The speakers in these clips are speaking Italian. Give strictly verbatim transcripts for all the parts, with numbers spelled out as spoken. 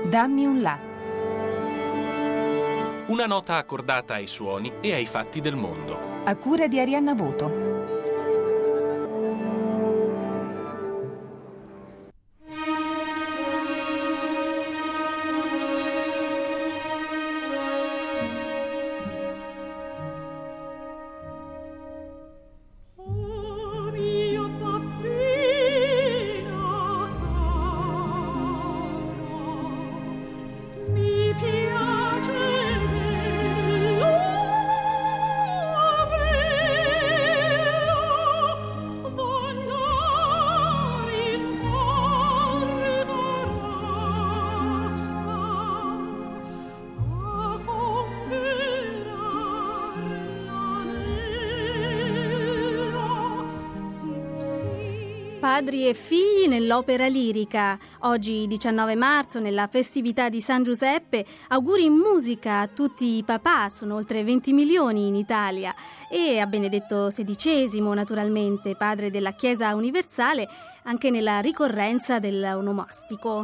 Dammi un La. Una nota accordata ai suoni e ai fatti del mondo. A cura di Arianna Voto. Padri e figli nell'opera lirica. Oggi, diciannove marzo, nella festività di San Giuseppe, auguri in musica a tutti i papà, sono oltre venti milioni in Italia, e a Benedetto sedicesimo, naturalmente, padre della Chiesa universale, anche nella ricorrenza dell'onomastico.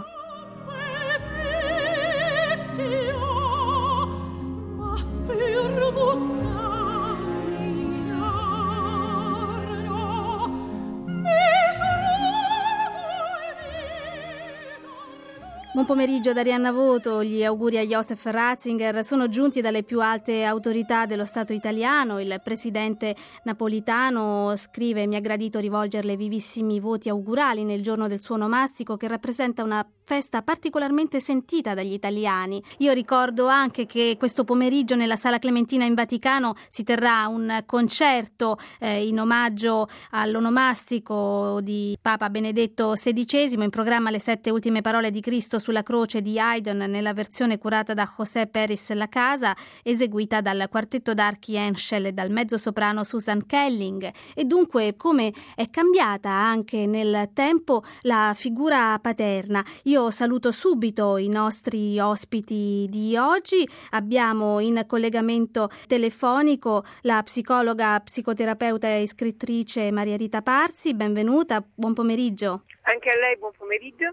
Buon pomeriggio da Arianna Voto. Gli auguri a Joseph Ratzinger sono giunti dalle più alte autorità dello Stato italiano. Il presidente Napolitano scrive: mi ha gradito rivolgerle vivissimi voti augurali nel giorno del suo onomastico, che rappresenta una festa particolarmente sentita dagli italiani. Io ricordo anche che questo pomeriggio nella Sala Clementina in Vaticano si terrà un concerto eh, in omaggio all'onomastico di Papa Benedetto sedicesimo, in programma le sette ultime parole di Cristo sulla croce di Haydn nella versione curata da José Pérez Lacasa, eseguita dal quartetto d'archi Henschel e dal mezzosoprano Susan Kelling. E dunque come è cambiata anche nel tempo la figura paterna. Io saluto subito i nostri ospiti di oggi. Abbiamo in collegamento telefonico la psicologa, psicoterapeuta e scrittrice Maria Rita Parzi. Benvenuta, buon pomeriggio. Anche a lei buon pomeriggio.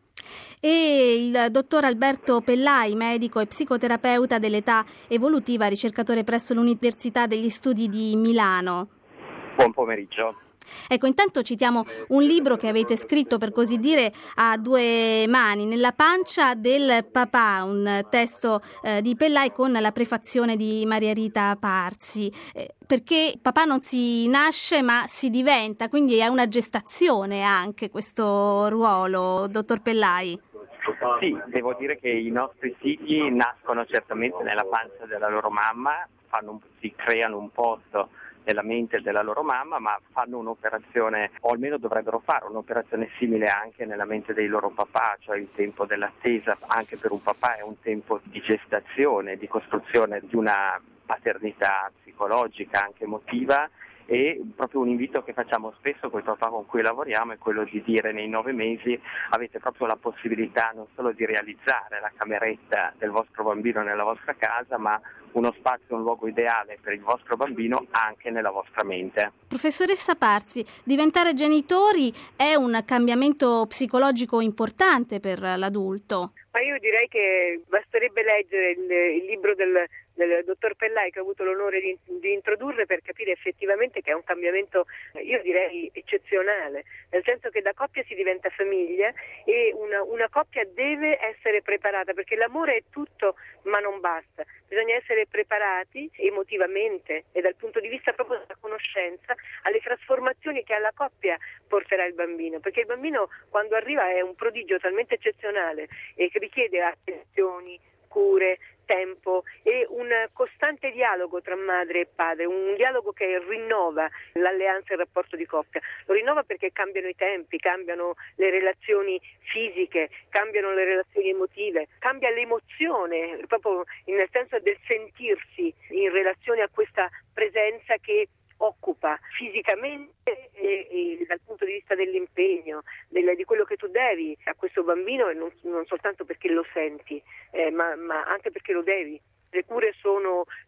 E il dottor Alberto Pellai, medico e psicoterapeuta dell'età evolutiva, ricercatore presso l'Università degli Studi di Milano. Buon pomeriggio. Ecco, intanto citiamo un libro che avete scritto, per così dire, a due mani, Nella pancia del papà, un testo eh, di Pellai con la prefazione di Maria Rita Parzi, eh, perché papà non si nasce ma si diventa, quindi è una gestazione anche questo ruolo, dottor Pellai. Sì, devo dire che i nostri figli nascono certamente nella pancia della loro mamma, fanno, si creano un posto nella mente della loro mamma, ma fanno un'operazione, o almeno dovrebbero fare un'operazione simile anche nella mente dei loro papà, cioè il tempo dell'attesa anche per un papà è un tempo di gestazione, di costruzione di una paternità psicologica, anche emotiva. E proprio un invito che facciamo spesso con i papà con cui lavoriamo è quello di dire: nei nove mesi avete proprio la possibilità non solo di realizzare la cameretta del vostro bambino nella vostra casa, ma uno spazio, un luogo ideale per il vostro bambino anche nella vostra mente. Professoressa Parzi, diventare genitori è un cambiamento psicologico importante per l'adulto. Ma io direi che basterebbe leggere il, il libro del, del dottor Pellai, che ho avuto l'onore di, di introdurre, per capire effettivamente che è un cambiamento, io direi, eccezionale, nel senso che da coppia si diventa famiglia e una, una coppia deve essere preparata, perché l'amore è tutto ma non basta, bisogna essere preparati emotivamente e dal punto di vista proprio della conoscenza alle trasformazioni che alla coppia porterà il bambino, perché il bambino quando arriva è un prodigio talmente eccezionale e che richiede attenzioni, cure, tempo e un costante dialogo tra madre e padre, un dialogo che rinnova l'alleanza e il rapporto di coppia. Lo rinnova perché cambiano i tempi, cambiano le relazioni fisiche, cambiano le relazioni emotive, cambia l'emozione, proprio nel senso del sentirsi in relazione a questa presenza che occupa fisicamente e, e dal punto di vista dell'impegno, del, di quello che tu devi a questo bambino, e non, non soltanto perché lo senti, eh, ma, ma anche perché lo devi. Le cure sono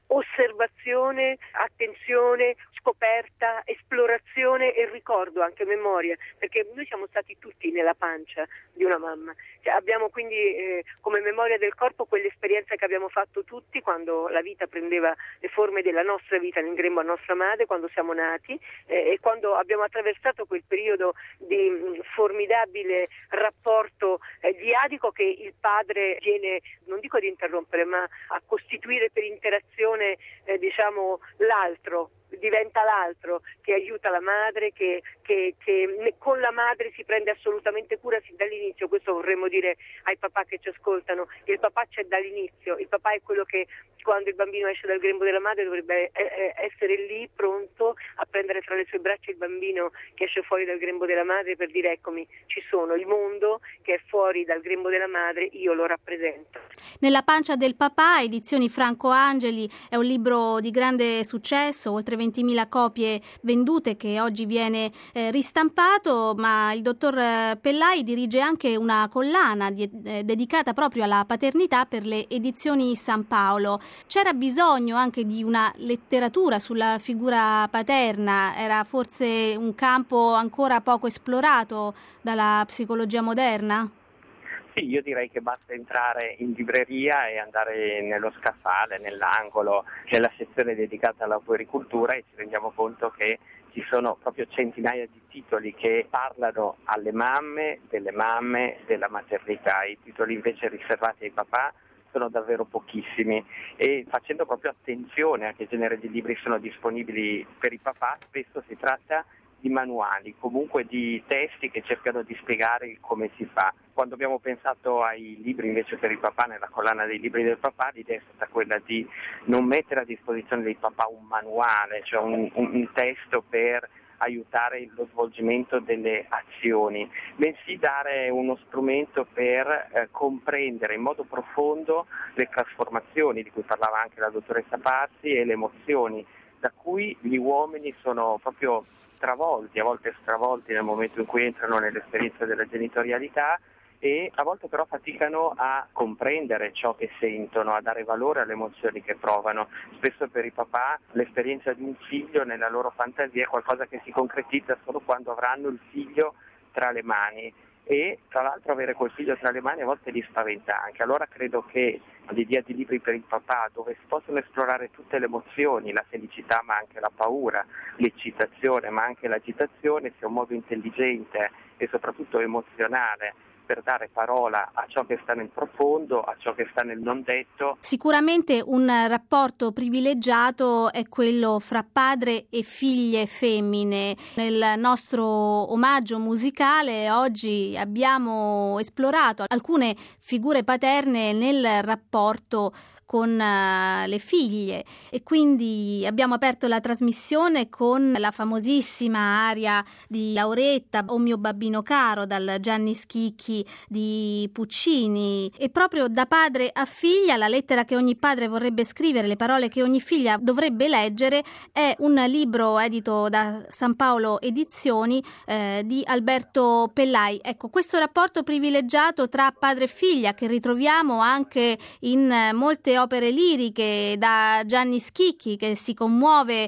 osservazione, attenzione, scoperta, esplorazione e ricordo, anche memoria, perché noi siamo stati tutti nella pancia di una mamma, cioè, abbiamo quindi eh, come memoria del corpo quell'esperienza che abbiamo fatto tutti quando la vita prendeva le forme della nostra vita nel grembo a nostra madre, quando siamo nati eh, e quando abbiamo attraversato quel periodo di mh, formidabile rapporto eh, diadico che il padre viene, non dico ad interrompere, ma a costituire per interazione eh, diciamo l'altro, diventa l'altro che aiuta la madre, che, che, che con la madre si prende assolutamente cura sin dall'inizio. Questo vorremmo dire ai papà che ci ascoltano: il papà c'è dall'inizio, il papà è quello che quando il bambino esce dal grembo della madre dovrebbe essere lì pronto a prendere tra le sue braccia il bambino che esce fuori dal grembo della madre per dire: eccomi, ci sono, il mondo che è fuori dal grembo della madre, io lo rappresento. Nella pancia del papà, edizioni Franco Angeli, è un libro di grande successo, oltre ventimila copie vendute, che oggi viene eh, ristampato, ma il dottor Pellai dirige anche una collana di, eh, dedicata proprio alla paternità per le edizioni San Paolo. C'era bisogno anche di una letteratura sulla figura paterna? Era forse un campo ancora poco esplorato dalla psicologia moderna? Sì, io direi che basta entrare in libreria e andare nello scaffale, nell'angolo, nella sezione dedicata alla puericultura, e ci rendiamo conto che ci sono proprio centinaia di titoli che parlano alle mamme, delle mamme, della maternità. I titoli invece riservati ai papà sono davvero pochissimi, e facendo proprio attenzione a che genere di libri sono disponibili per i papà, spesso si tratta di manuali, comunque di testi che cercano di spiegare il come si fa. Quando abbiamo pensato ai libri invece per il papà, nella collana dei libri del papà, l'idea è stata quella di non mettere a disposizione dei papà un manuale, cioè un, un, un testo per aiutare lo svolgimento delle azioni, bensì dare uno strumento per eh, comprendere in modo profondo le trasformazioni di cui parlava anche la dottoressa Parsi e le emozioni da cui gli uomini sono proprio travolti, a volte stravolti nel momento in cui entrano nell'esperienza della genitorialità, e a volte però faticano a comprendere ciò che sentono, a dare valore alle emozioni che provano. Spesso per i papà l'esperienza di un figlio nella loro fantasia è qualcosa che si concretizza solo quando avranno il figlio tra le mani, e tra l'altro avere quel figlio tra le mani a volte li spaventa anche. Allora credo che l'idea di libri per il papà, dove si possono esplorare tutte le emozioni, la felicità ma anche la paura, l'eccitazione ma anche l'agitazione, sia un modo intelligente e soprattutto emozionale per dare parola a ciò che sta nel profondo, a ciò che sta nel non detto. Sicuramente un rapporto privilegiato è quello fra padre e figlie femmine. Nel nostro omaggio musicale oggi abbiamo esplorato alcune figure paterne nel rapporto con uh, le figlie, e quindi abbiamo aperto la trasmissione con la famosissima aria di Lauretta, O mio babbino caro, dal Gianni Schicchi di Puccini. E proprio da padre a figlia, la lettera che ogni padre vorrebbe scrivere, le parole che ogni figlia dovrebbe leggere, è un libro edito da San Paolo Edizioni eh, di Alberto Pellai. Ecco, questo rapporto privilegiato tra padre e figlia che ritroviamo anche in molte opere liriche, da Gianni Schicchi che si commuove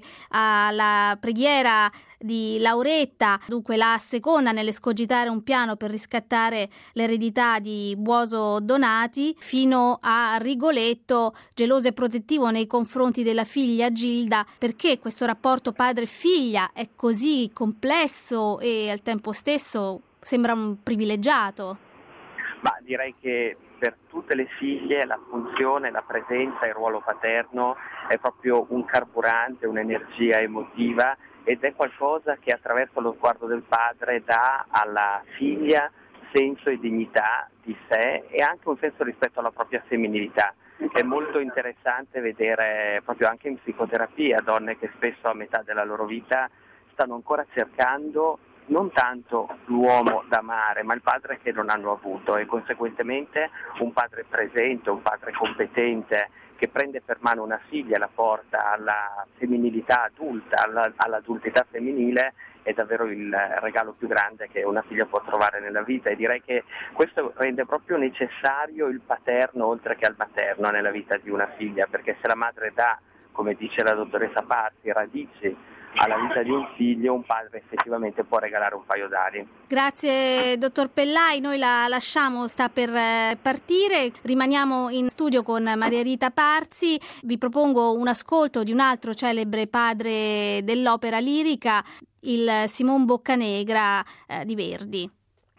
alla preghiera di Lauretta, dunque la seconda nell'escogitare un piano per riscattare l'eredità di Buoso Donati, fino a Rigoletto, geloso e protettivo nei confronti della figlia Gilda. Perché questo rapporto padre-figlia è così complesso e al tempo stesso sembra un privilegiato? Ma direi che per tutte le figlie la funzione, la presenza, il ruolo paterno è proprio un carburante, un'energia emotiva, ed è qualcosa che attraverso lo sguardo del padre dà alla figlia senso e dignità di sé, e anche un senso rispetto alla propria femminilità. È molto interessante vedere proprio anche in psicoterapia donne che spesso a metà della loro vita stanno ancora cercando non tanto l'uomo da amare, ma il padre che non hanno avuto, e conseguentemente un padre presente, un padre competente, che prende per mano una figlia e la porta alla femminilità adulta, alla, all'adultità femminile, è davvero il regalo più grande che una figlia può trovare nella vita, e direi che questo rende proprio necessario il paterno oltre che al materno nella vita di una figlia, perché se la madre dà come dice la dottoressa Parzi, radici alla vita di un figlio, un padre effettivamente può regalare un paio d'ali. Grazie dottor Pellai, noi la lasciamo, sta per partire, rimaniamo in studio con Maria Rita Parzi. Vi propongo un ascolto di un altro celebre padre dell'opera lirica, il Simon Boccanegra eh, di Verdi.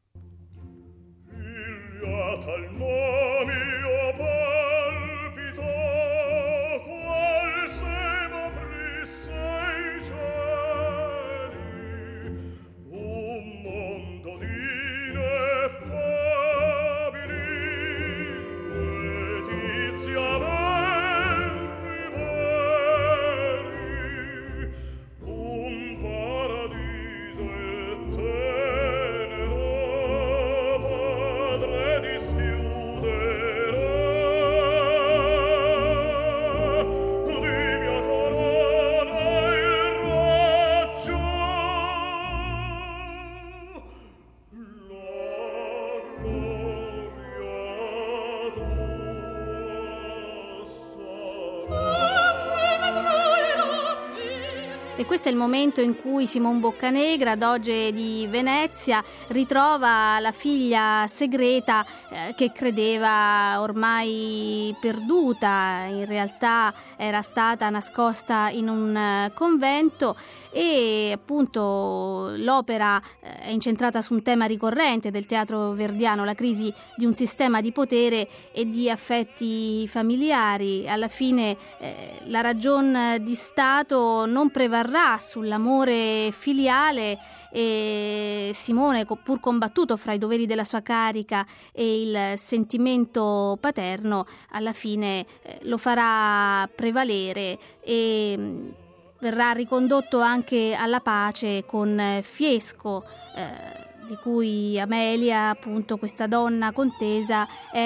Figliata il nome io palpito, qual semo prisse i cieli, un mondo d'ineffabili, letiziamente veri, un paradiso tenero, padre dischiuderà di mia corona il raggio, la gloria tua E questo è il momento in cui Simon Boccanegra, doge di Venezia, ritrova la figlia segreta eh, che credeva ormai perduta, in realtà era stata nascosta in un uh, convento, e appunto l'opera eh, è incentrata su un tema ricorrente del teatro verdiano, la crisi di un sistema di potere e di affetti familiari. Alla fine eh, la ragion di Stato non prevarrà sull'amore filiale e Simone, pur combattuto fra i doveri della sua carica e il sentimento paterno, alla fine eh, lo farà prevalere e mh, verrà ricondotto anche alla pace con Fiesco, eh, di cui Amelia, appunto questa donna contesa,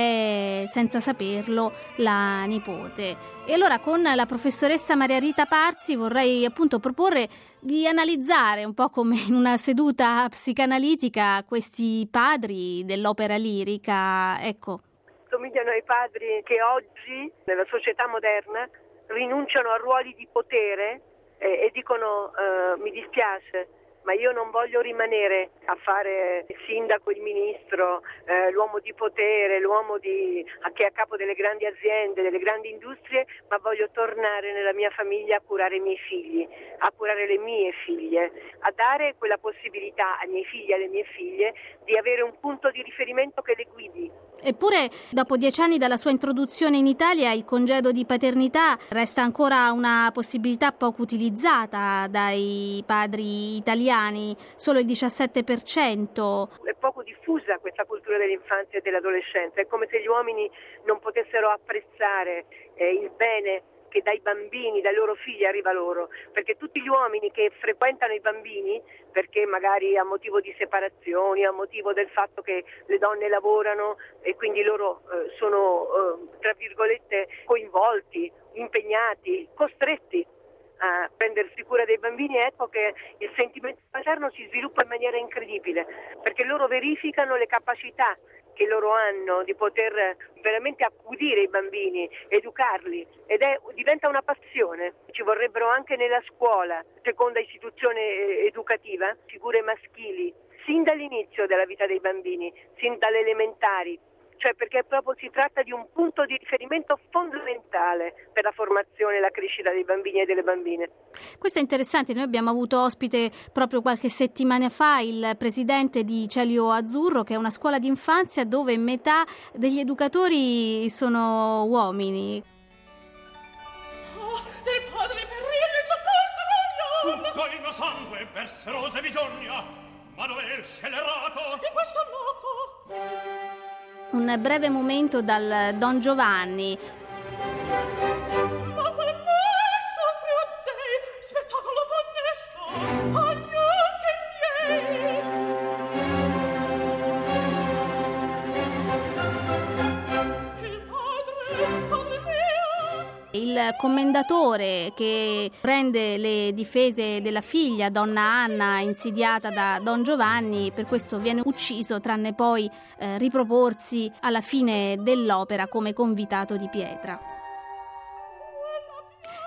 è senza saperlo la nipote. E allora con la professoressa Maria Rita Parzi vorrei appunto proporre di analizzare un po' come in una seduta psicanalitica questi padri dell'opera lirica, ecco. Somigliano ai padri che oggi nella società moderna rinunciano a ruoli di potere e, e dicono eh, mi dispiace, ma io non voglio rimanere a fare il sindaco, il ministro, eh, l'uomo di potere, l'uomo di, che è a capo delle grandi aziende, delle grandi industrie, ma voglio tornare nella mia famiglia a curare i miei figli, a curare le mie figlie, a dare quella possibilità ai miei figli e alle mie figlie di avere un punto di riferimento che le guidi. Eppure, dopo dieci anni dalla sua introduzione in Italia, il congedo di paternità resta ancora una possibilità poco utilizzata dai padri italiani, solo il diciassette per cento. È poco diffusa questa cultura dell'infanzia e dell'adolescenza, è come se gli uomini non potessero apprezzare eh, il bene che dai bambini, dai loro figli arriva loro, perché tutti gli uomini che frequentano i bambini, perché magari a motivo di separazioni, a motivo del fatto che le donne lavorano e quindi loro eh, sono eh, tra virgolette coinvolti, impegnati, costretti a prendersi cura dei bambini, ecco che il sentimento paterno si sviluppa in maniera incredibile, perché loro verificano le capacità che loro hanno di poter veramente accudire i bambini, educarli, ed è, diventa una passione. Ci vorrebbero anche nella scuola, seconda istituzione educativa, figure maschili, sin dall'inizio della vita dei bambini, sin dalle elementari, cioè perché proprio si tratta di un punto di riferimento fondamentale per la formazione e la crescita dei bambini e delle bambine. Questo è interessante, noi abbiamo avuto ospite proprio qualche settimana fa il presidente di Celio Azzurro, che è una scuola d'infanzia dove metà degli educatori sono uomini. Oh, dei padri perilli soccorso voglio! Tutto il mio sangue perserosa bisogna, ma dove è scellerato? In questo loco! Un breve momento dal Don Giovanni. Ma quel male soffre a te, spettacolo funesto agli occhi miei. Il padre, padre mio. Il commendatore che prende le difese della figlia, donna Anna, insidiata da Don Giovanni, per questo viene ucciso, tranne poi eh, riproporsi alla fine dell'opera come convitato di pietra.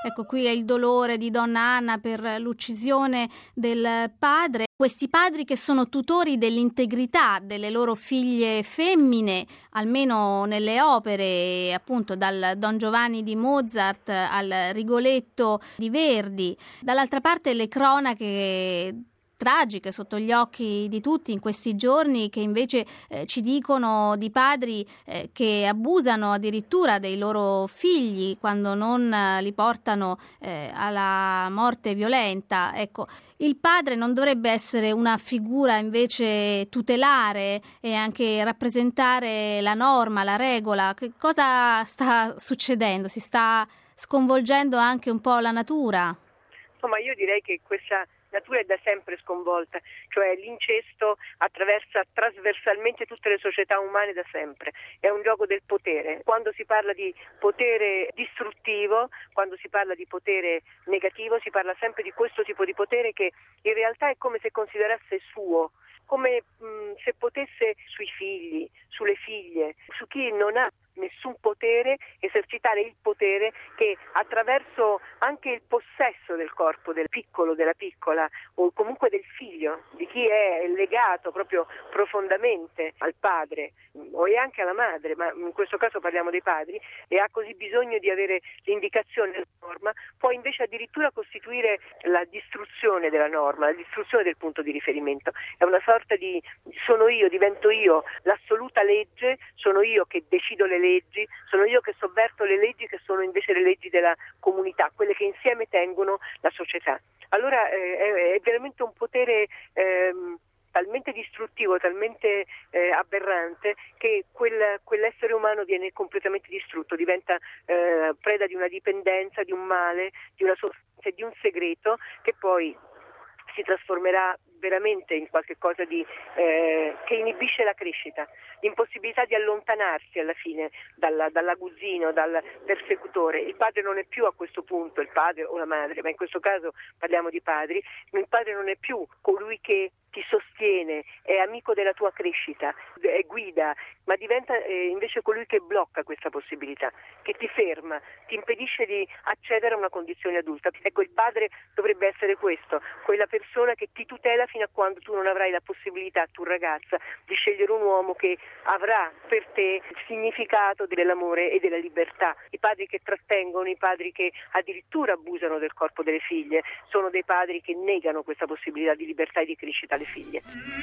Ecco, qui è il dolore di donna Anna per l'uccisione del padre. Questi padri che sono tutori dell'integrità delle loro figlie femmine, almeno nelle opere, appunto dal Don Giovanni di Mozart al Rigoletto di Verdi. Dall'altra parte le cronache tragiche sotto gli occhi di tutti in questi giorni, che invece eh, ci dicono di padri eh, che abusano addirittura dei loro figli quando non eh, li portano eh, alla morte violenta. Ecco, il padre non dovrebbe essere una figura invece tutelare e anche rappresentare la norma, la regola? Che cosa sta succedendo? Si sta sconvolgendo anche un po' la natura? Insomma, io direi che questa natura è da sempre sconvolta, cioè l'incesto attraversa trasversalmente tutte le società umane da sempre, è un gioco del potere. Quando si parla di potere distruttivo, quando si parla di potere negativo, si parla sempre di questo tipo di potere che in realtà è come se considerasse suo, come mh, se potesse sui figli, sulle figlie, su chi non ha nessun potere, esercitare il potere che attraverso anche il possesso del corpo del piccolo, della piccola o comunque del figlio, di chi è legato proprio profondamente al padre o anche alla madre, ma in questo caso parliamo dei padri, e ha così bisogno di avere l'indicazione della norma, può invece addirittura costituire la distruzione della norma, la distruzione del punto di riferimento. È una sorta di sono io, divento io l'assoluta legge, sono io che decido le leggi, sono io che sovverto le leggi che sono invece le leggi della comunità, quelle che insieme tengono la società. Allora eh, è, è veramente un potere ehm, talmente distruttivo, talmente eh, aberrante che quel, quell'essere umano viene completamente distrutto, diventa eh, preda di una dipendenza, di un male, di una sofferenza, di un segreto che poi si trasformerà veramente in qualche cosa di, eh, che inibisce la crescita, l'impossibilità di allontanarsi alla fine dalla, dall'aguzzino, dal persecutore. Il padre non è più a questo punto, il padre o la madre, ma in questo caso parliamo di padri, il padre non è più colui che ti sostiene, è amico della tua crescita, è guida, ma diventa eh, invece colui che blocca questa possibilità, che ti ferma, ti impedisce di accedere a una condizione adulta. Ecco, il padre dovrebbe essere questo, quella persona che ti tutela fino a quando tu non avrai la possibilità, tu ragazza, di scegliere un uomo che avrà per te il significato dell'amore e della libertà. I padri che trattengono, i padri che addirittura abusano del corpo delle figlie, sono dei padri che negano questa possibilità di libertà e di crescita alle figlie.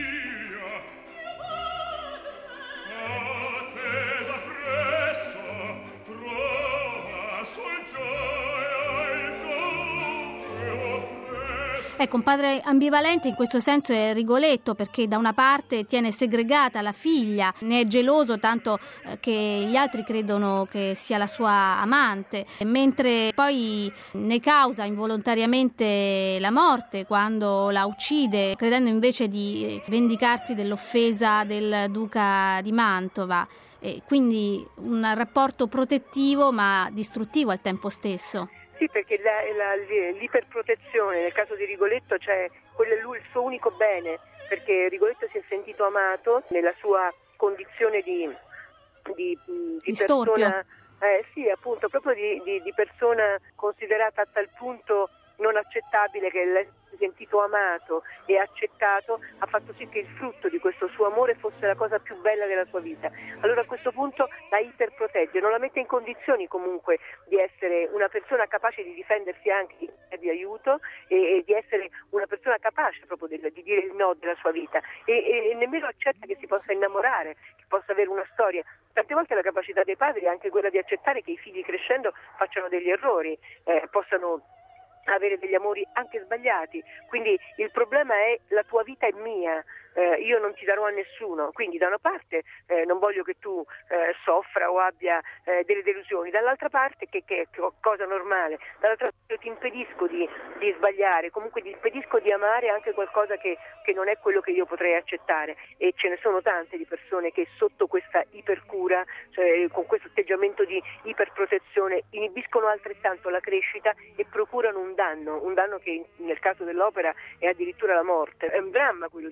Ecco, un padre ambivalente in questo senso è Rigoletto, perché da una parte tiene segregata la figlia, ne è geloso tanto che gli altri credono che sia la sua amante, mentre poi ne causa involontariamente la morte quando la uccide, credendo invece di vendicarsi dell'offesa del duca di Mantova. E quindi un rapporto protettivo ma distruttivo al tempo stesso. Sì, perché la, la, l'iperprotezione nel caso di Rigoletto, cioè quello è lui il suo unico bene, perché Rigoletto si è sentito amato nella sua condizione di, di, di, di persona, eh, sì, appunto, proprio di, di, di persona considerata a tal punto non accettabile, che l'essere sentito amato e accettato ha fatto sì che il frutto di questo suo amore fosse la cosa più bella della sua vita. Allora a questo punto la iperprotegge, non la mette in condizioni comunque di essere una persona capace di difendersi anche di aiuto e, e di essere una persona capace proprio di, di dire il no della sua vita e, e nemmeno accetta che si possa innamorare, che possa avere una storia. Tante volte la capacità dei padri è anche quella di accettare che i figli crescendo facciano degli errori, eh, possano avere degli amori anche sbagliati, quindi il problema è la tua vita è mia, eh, io non ti darò a nessuno, quindi da una parte eh, non voglio che tu eh, soffra o abbia eh, delle delusioni, dall'altra parte che, che, che cosa normale, dall'altra parte io ti impedisco di, di sbagliare, comunque ti impedisco di amare anche qualcosa che, che non è quello che io potrei accettare, e ce ne sono tante di persone che sotto questa ipercura, cioè con questo atteggiamento di iperprotezione, inibiscono altrettanto la crescita e procurano un danno, un danno che nel caso dell'opera è addirittura la morte. È un dramma quello di Rigoletto.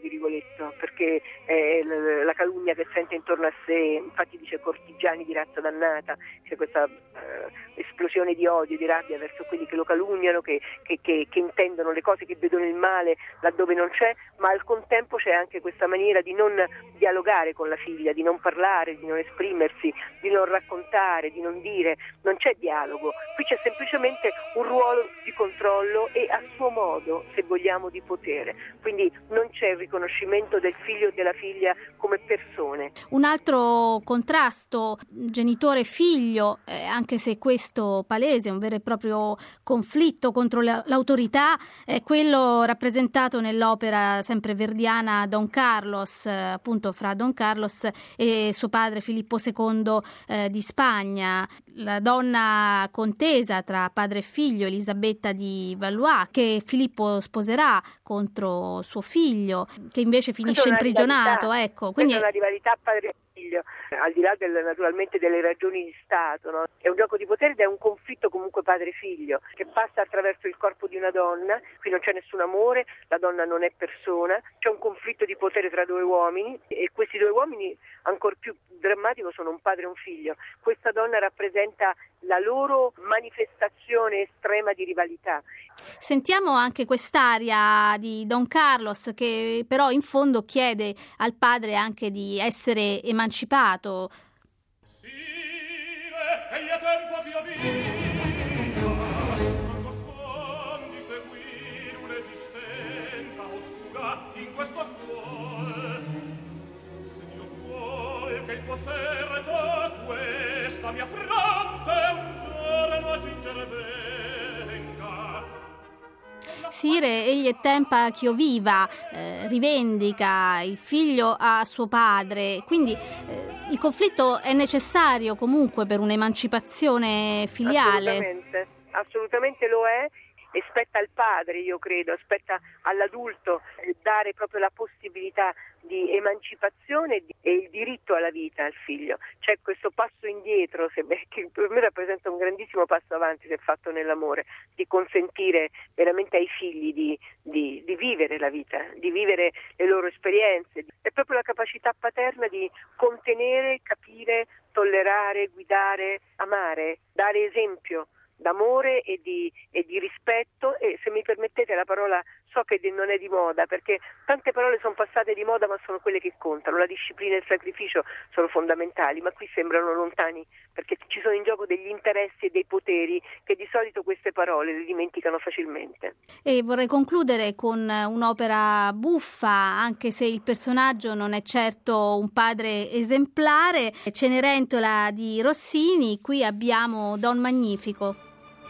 dispetto, perché è la calunnia che sente intorno a sé, infatti dice cortigiani di razza dannata, c'è questa uh, esplosione di odio, di rabbia verso quelli che lo calunniano, che, che, che, che intendono le cose, che vedono il male laddove non c'è, ma al contempo c'è anche questa maniera di non dialogare con la figlia, di non parlare, di non esprimersi, di non raccontare, di non dire, non c'è dialogo, qui c'è semplicemente un ruolo di controllo e a suo modo, se vogliamo, di potere, quindi non c'è il riconoscimento del figlio e della figlia come persone. Un altro contrasto genitore-figlio, eh, anche se questo palese, un vero e proprio conflitto contro la, l'autorità, è quello rappresentato nell'opera sempre verdiana Don Carlos, eh, appunto fra Don Carlos e suo padre Filippo secondo eh, di Spagna, la donna contesa tra padre e figlio Elisabetta di Valois, che Filippo sposerà contro suo figlio, che invece finisce imprigionato. Ecco, quindi è una rivalità padre figlio, al di là del, naturalmente delle ragioni di Stato, no? È un gioco di potere ed è un conflitto comunque padre-figlio che passa attraverso il corpo di una donna. Qui non c'è nessun amore, la donna non è persona, c'è un conflitto di potere tra due uomini e questi due uomini, ancor più drammatico, sono un padre e un figlio. Questa donna rappresenta la loro manifestazione estrema di rivalità. Sentiamo anche quest'aria di Don Carlos, che però in fondo chiede al padre anche di essere emancipato. Sire, egli è tempo che io viva, stanco suon di seguire un'esistenza oscura in questo suol. Se Dio vuol che il potere da questa mia fronte un giorno a giungere venga. Sire, egli è tempa ch'io viva, eh, rivendica il figlio a suo padre, quindi eh, il conflitto è necessario comunque per un'emancipazione filiale. Assolutamente, assolutamente lo è. E spetta al padre, io credo, spetta all'adulto dare proprio la possibilità di emancipazione e il diritto alla vita al figlio. C'è questo passo indietro, che per me rappresenta un grandissimo passo avanti se fatto nell'amore, di consentire veramente ai figli di, di, di vivere la vita, di vivere le loro esperienze. È proprio la capacità paterna di contenere, capire, tollerare, guidare, amare, dare esempio d'amore e di, e di rispetto, e se mi permettete la parola, so che non è di moda, perché tante parole sono passate di moda ma sono quelle che contano, la disciplina e il sacrificio sono fondamentali, ma qui sembrano lontani perché ci sono in gioco degli interessi e dei poteri che di solito queste parole le dimenticano facilmente. E vorrei concludere con un'opera buffa, anche se il personaggio non è certo un padre esemplare, Cenerentola di Rossini. Qui abbiamo Don Magnifico.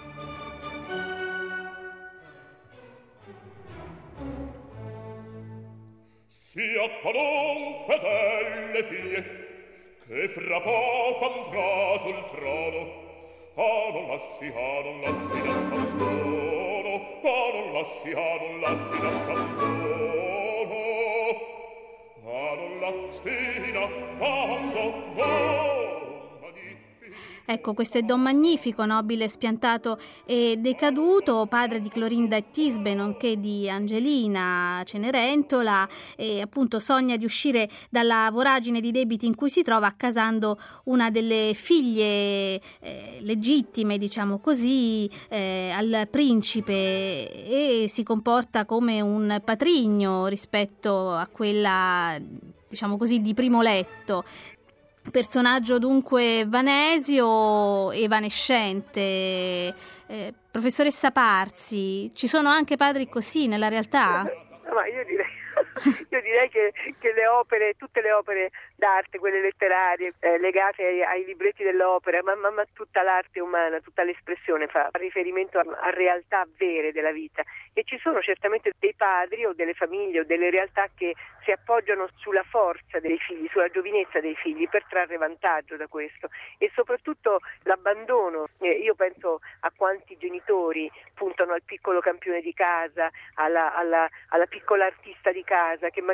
Sia qualunque delle figlie che fra poco andrà sul trono, ah non lasci, ah non lasci d'abbandono, ah non lasci, ah non lasci d'abbandono, ah non lasci d'abbandono. Ecco, questo è Don Magnifico, nobile spiantato e decaduto, padre di Clorinda e Tisbe, nonché di Angelina Cenerentola, e appunto sogna di uscire dalla voragine di debiti in cui si trova, accasando una delle figlie eh, legittime, diciamo così, eh, al principe, e si comporta come un patrigno rispetto a quella, diciamo così, di primo letto. Personaggio dunque vanesio, evanescente. Eh, professoressa Parzi, ci sono anche padri così nella realtà? Ma io direi, io direi che, che le opere, tutte le opere d'arte, quelle letterarie, eh, legate ai, ai libretti dell'opera, ma, ma, ma tutta l'arte umana, tutta l'espressione fa riferimento a, a realtà vere della vita, e ci sono certamente dei padri o delle famiglie o delle realtà che si appoggiano sulla forza dei figli, sulla giovinezza dei figli per trarre vantaggio da questo, e soprattutto l'abbandono. Eh, io penso a quanti genitori puntano al piccolo campione di casa, alla, alla, alla piccola artista di casa, che magari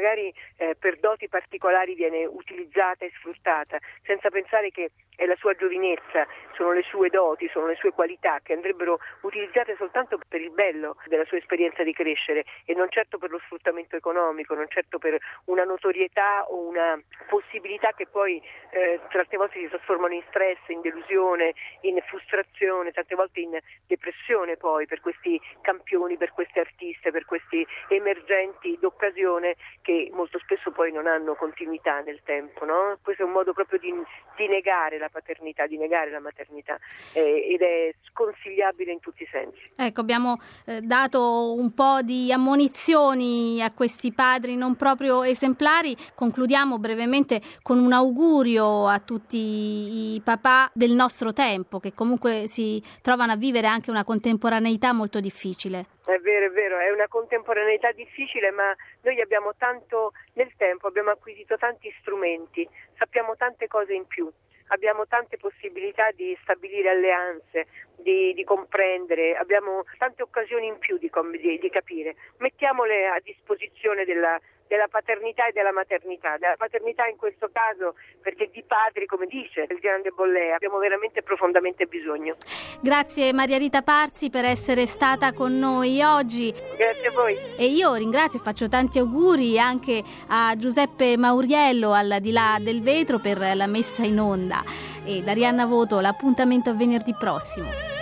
magari eh, per doti particolari viene utilizzata e sfruttata, senza pensare che è la sua giovinezza, sono le sue doti, sono le sue qualità che andrebbero utilizzate soltanto per il bello della sua esperienza di crescere e non certo per lo sfruttamento economico, non certo per una notorietà o una possibilità che poi eh, tante volte si trasformano in stress, in delusione, in frustrazione, tante volte in depressione poi per questi campioni, per queste artiste, per questi emergenti d'occasione che molto spesso poi non hanno continuità nel tempo, no? Questo è un modo proprio di, di negare la paternità, di negare la maternità eh, ed è sconsigliabile in tutti i sensi. Ecco, abbiamo eh, dato un po' di ammonizioni a questi padri non proprio esemplari. Concludiamo brevemente con un augurio a tutti i papà del nostro tempo che comunque si trovano a vivere anche una contemporaneità molto difficile. È vero, è vero, è una contemporaneità difficile, ma noi abbiamo tanto nel tempo, abbiamo acquisito tanti strumenti, sappiamo tante cose in più, abbiamo tante possibilità di stabilire alleanze, di, di comprendere, abbiamo tante occasioni in più di, di, di capire. Mettiamole a disposizione della della paternità e della maternità, della paternità in questo caso perché di padri, come dice il grande Bollea, abbiamo veramente profondamente bisogno. Grazie Maria Rita Parzi per essere stata con noi oggi. Grazie a voi. E io ringrazio e faccio tanti auguri anche a Giuseppe Mauriello al Di là del vetro per la messa in onda. E da Arianna Voto l'appuntamento a venerdì prossimo.